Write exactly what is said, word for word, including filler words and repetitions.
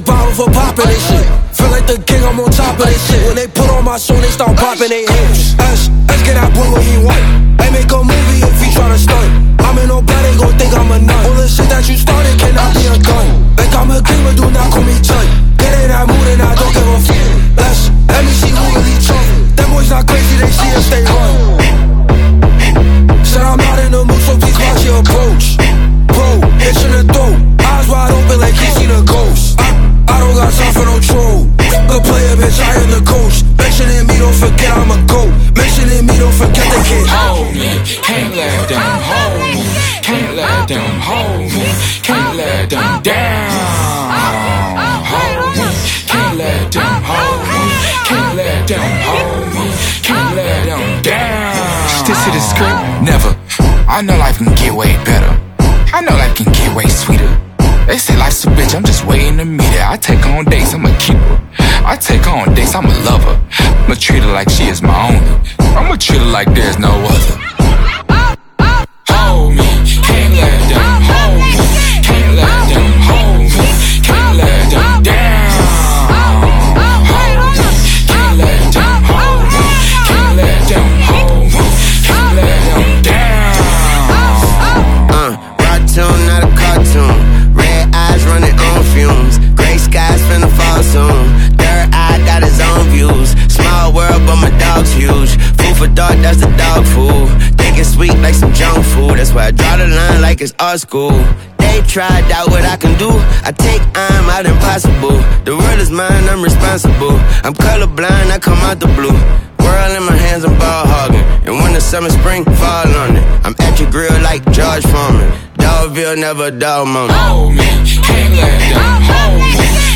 bottle for popping this shit. Feel like the king, I'm on top of this shit. When they put on my song, they start popping their hips. S, let's get that boy what he want. They make a movie if he tryna stunt. I'm in no bed, they gon' think I'm a nut. All the shit that you started cannot be a gun. Like I'm a king, but do not call me Chun. Get in that mood and I don't give a fuck. Let's, let me see who really tough. Them boys not crazy, they see us, they run. Said I'm not in the mood, so please watch your approach. Bro, itch in the throat, eyes wide open like he seen a ghost. I, I don't got time for no troll. Good player, bitch, I am the coach. Mentioning me, don't forget I'm a GOAT. Mentioning me, don't forget the kid. Hold me, can't let them hold me. Can't let them hold me. Can't let them down. Hold me, can't let them hold me. Can't let them hold me. Can't let them down. Stick to the script, never. I know life can get way better. I know life can get way sweeter. They say life's a bitch, I'm just waiting to meet her. I take on dates, I'm a keeper. I take on dates, I'm a lover. I'ma treat her like she is my only. I'ma treat her like there's no other. Hold me, can't let them hold me. Can't let them hold me. Can't let them down. Hold me, can't let them hold me. Can't let them hold me. Can't let them down. Uh, cartoon, not a cartoon. Red eyes running on fumes. Gray skies finna fall soon. Third eye got his own views. Small world, but my dog's huge. Food for thought, that's the dog food. Think it's sweet like some junk food. That's why I draw the line like it's art school. They tried out what I can do. I take I'm out impossible. The world is mine, I'm responsible. I'm colorblind, I come out the blue. World in my hands, I'm ball hogging. And when the summer, spring, fall on it. I'm at your grill like George Foreman. Dogville, never a dog moment. Hold me, can't let them hold me.